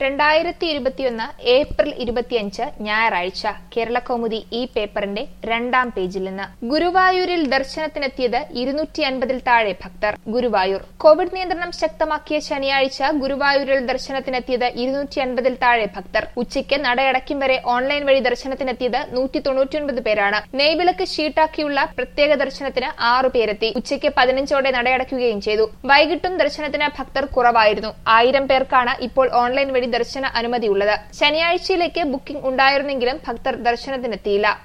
2021 April 25 ഞായറാഴ്ച കേരളകൗമുദി ഈ പേപ്പറിന്റെ 2-ാം പേജിൽ നിന്ന് ഗുരുവായൂരിൽ ദർശനത്തിനെത്തിയത് 250-ൽ താഴെ ഭക്തർ. ഗുരുവായൂർ കോവിഡ് നിയന്ത്രണം ശക്തമാക്കിയ ശനിയാഴ്ച ഗുരുവായൂരിൽ ദർശനത്തിനെത്തിയത് 250-ൽ താഴെ ഭക്തർ. ഉച്ചയ്ക്ക് നടയടയ്ക്കും വരെ ഓൺലൈൻ വഴി ദർശനത്തിനെത്തിയത് 199 പേരാണ്. നെയ്വിളക്ക് ഷീട്ടാക്കിയുള്ള പ്രത്യേക ദർശനത്തിന് 6 പേരെത്തി. ഉച്ചയ്ക്ക് 15ഓടെ നടയടയ്ക്കുകയും ചെയ്തു. വൈകിട്ടും ദർശനത്തിന് ഭക്തർ കുറവായിരുന്നു. 1000 പേർക്കാണ് ഇപ്പോൾ ഓൺലൈൻ വഴി ദർശന അനുമതിയുള്ളത്. ശനിയാഴ്ചയിലേക്ക് ബുക്കിംഗ് ഉണ്ടായിരുന്നെങ്കിലും ഭക്തർ ദർശനത്തിനെത്തിയില്ല.